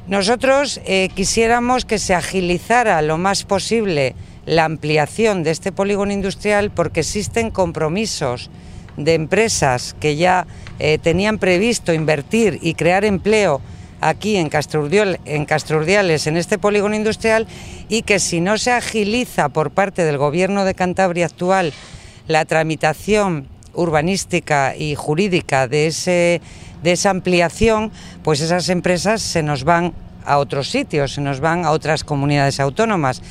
Nosotros quisiéramos que se agilizara lo más posible la ampliación de este polígono industrial, porque existen compromisos de empresas que ya tenían previsto invertir y crear empleo aquí en Castrurdiales, en este polígono industrial, y que si no se agiliza por parte del Gobierno de Cantabria actual la tramitación urbanística y jurídica de esa ampliación, pues esas empresas se nos van a otros sitios, se nos van a otras comunidades autónomas.